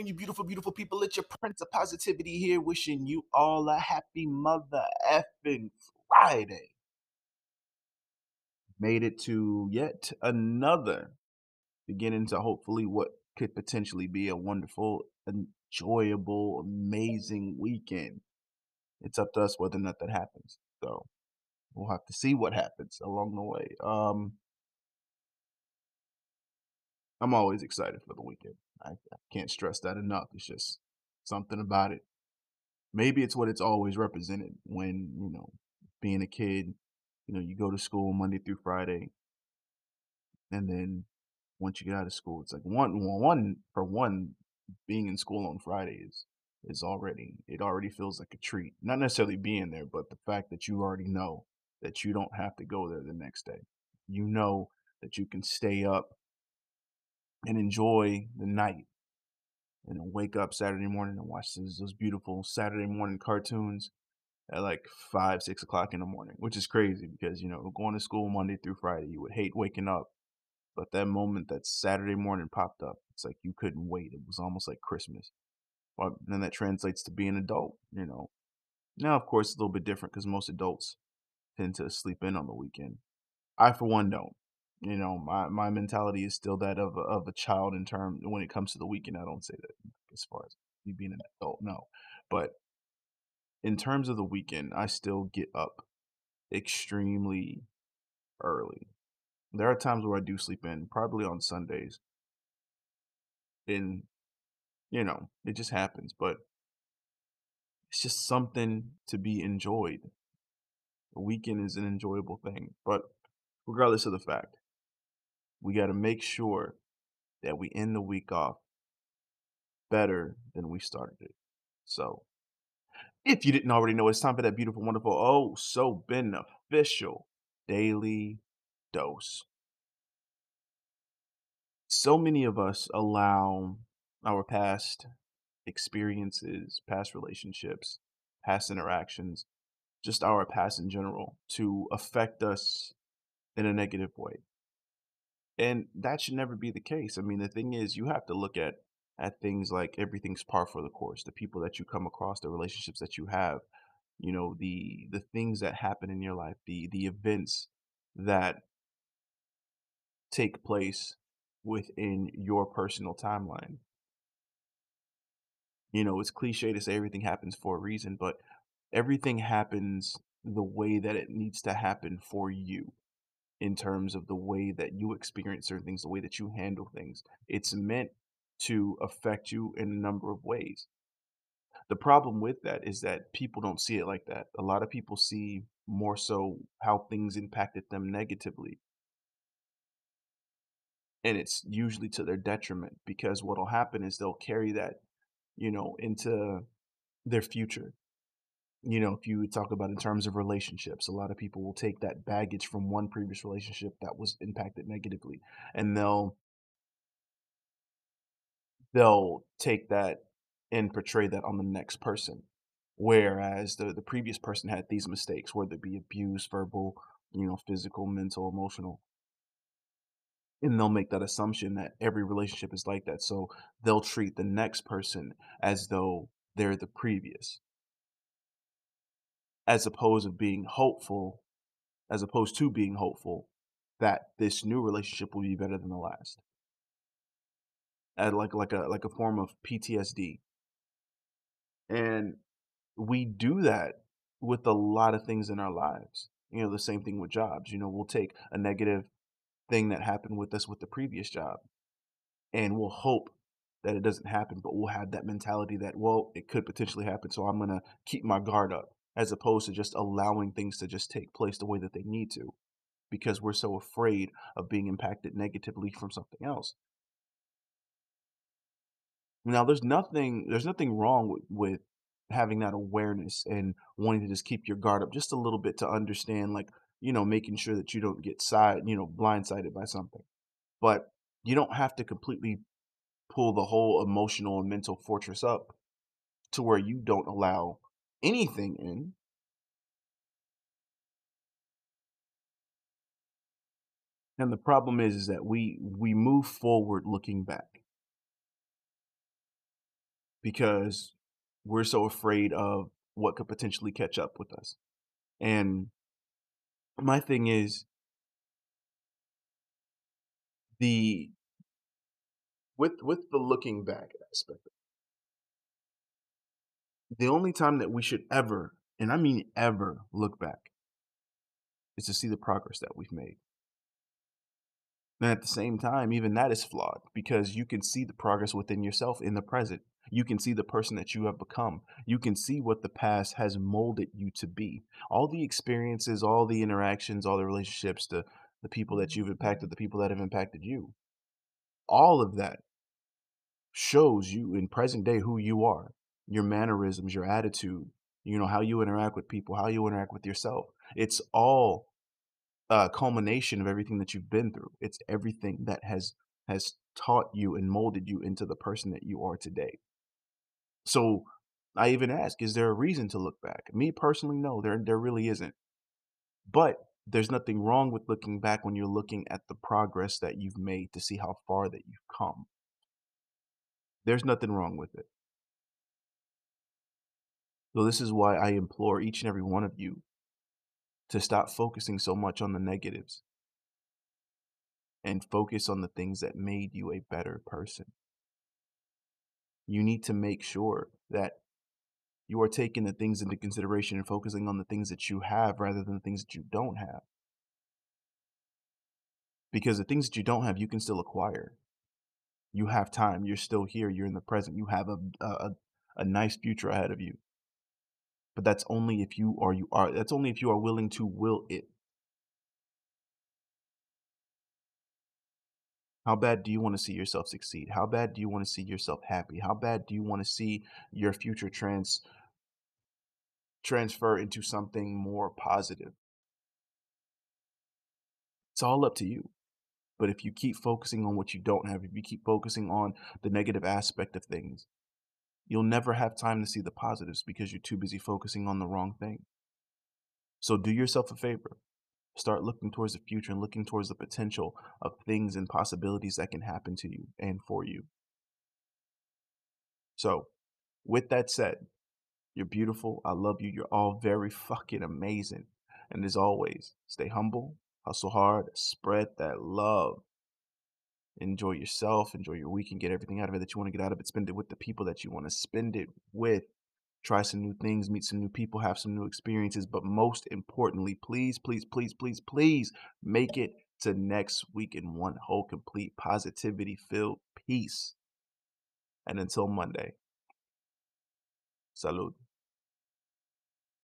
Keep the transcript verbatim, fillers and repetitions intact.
morning, you beautiful, beautiful people. It's your Prince of Positivity here, wishing you all a happy mother effing Friday. Made it to yet another beginning to hopefully what could potentially be a wonderful, enjoyable, amazing weekend. It's up to us whether or not that happens. So we'll have to see what happens along the way. Um, I'm always excited for the weekend. I, I can't stress that enough. It's just something about it. Maybe it's what it's always represented when, you know, being a kid, you know, you go to school Monday through Friday, and then once you get out of school, it's like one well, one for one, being in school on Friday is is already it already feels like a treat. Not necessarily being there, but the fact that you already know that you don't have to go there the next day. You know that you can stay up and enjoy the night and then wake up Saturday morning and watch those, those beautiful Saturday morning cartoons at like five, six o'clock in the morning, which is crazy because, you know, going to school Monday through Friday, you would hate waking up. But that moment that Saturday morning popped up, it's like you couldn't wait. It was almost like Christmas. But then that translates to being an adult, you know. Now, of course, it's a little bit different because most adults tend to sleep in on the weekend. I, for one, don't. You know, my, my mentality is still that of a, of a child in term when it comes to the weekend. I don't say that as far as me being an adult, no. But in terms of the weekend, I still get up extremely early. There are times where I do sleep in, probably on Sundays, and, you know, it just happens, but it's just something to be enjoyed. A weekend is an enjoyable thing, but regardless of the fact, we gotta make sure that we end the week off better than we started it. So, if you didn't already know, it's time for that beautiful, wonderful, oh, so beneficial daily dose. So many of us allow our past experiences, past relationships, past interactions, just our past in general to affect us in a negative way. And that should never be the case. I mean, the thing is you have to look at at things like everything's par for the course, the people that you come across, the relationships that you have, you know, the the things that happen in your life, the the events that take place within your personal timeline. You know, it's cliche to say everything happens for a reason, but everything happens the way that it needs to happen for you in terms of the way that you experience certain things, the way that you handle things. It's meant to affect you in a number of ways. The problem with that is that people don't see it like that. A lot of people see more so how things impacted them negatively. And it's usually to their detriment because what'll happen is they'll carry that, you know, into their future. You know, if you talk about in terms of relationships, a lot of people will take that baggage from one previous relationship that was impacted negatively, and they'll they'll take that and portray that on the next person. Whereas the the previous person had these mistakes, whether it be abuse, verbal, you know, physical, mental, emotional, and they'll make that assumption that every relationship is like that. So they'll treat the next person as though they're the previous, as opposed to being hopeful as opposed to being hopeful that this new relationship will be better than the last. And like like a like a form of P T S D. And we do that with a lot of things in our lives. You know, the same thing with jobs. You know, we'll take a negative thing that happened with us with the previous job and we'll hope that it doesn't happen, but we'll have that mentality that, well, it could potentially happen. So I'm gonna keep my guard up as opposed to just allowing things to just take place the way that they need to, because we're so afraid of being impacted negatively from something else. Now, there's nothing there's nothing wrong with, with having that awareness and wanting to just keep your guard up just a little bit to understand, like, you know, making sure that you don't get side, you know, blindsided by something. But you don't have to completely pull the whole emotional and mental fortress up to where you don't allow anything in. And the problem is, is that we we move forward looking back. because we're so afraid of what could potentially catch up with us. And my thing is the with with the looking back aspect, the only time that we should ever, and I mean ever, look back is to see the progress that we've made. And at the same time, even that is flawed because you can see the progress within yourself in the present. You can see the person that you have become. You can see what the past has molded you to be. All the experiences, all the interactions, all the relationships, the the people that you've impacted, the people that have impacted you. All of that shows you in present day who you are, your mannerisms, your attitude, you know, how you interact with people, how you interact with yourself. It's all a culmination of everything that you've been through. It's everything that has has taught you and molded you into the person that you are today. So I even ask, is there a reason to look back? Me personally, no, there there really isn't. But there's nothing wrong with looking back when you're looking at the progress that you've made to see how far that you've come. There's nothing wrong with it. So this is why I implore each and every one of you to stop focusing so much on the negatives and focus on the things that made you a better person. You need to make sure that you are taking the things into consideration and focusing on the things that you have rather than the things that you don't have. Because the things that you don't have, you can still acquire. You have time. You're still here. You're in the present. You have a a, a a nice future ahead of you. But that's only if you are you are that's only if you are willing to will it. How bad do you want to see yourself succeed? How bad do you want to see yourself happy? How bad do you want to see your future trans transfer into something more positive? It's all up to you. But if you keep focusing on what you don't have, if you keep focusing on the negative aspect of things, you'll never have time to see the positives because you're too busy focusing on the wrong thing. So do yourself a favor. Start looking towards the future and looking towards the potential of things and possibilities that can happen to you and for you. So, with that said, you're beautiful. I love you. You're all very fucking amazing. And as always, stay humble, hustle hard, spread that love. Enjoy yourself, enjoy your weekend, get everything out of it that you want to get out of it. Spend it with the people that you want to spend it with. Try some new things, meet some new people, have some new experiences. But most importantly, please, please, please, please, please make it to next week in one whole, complete, positivity filled peace. And until Monday, salud.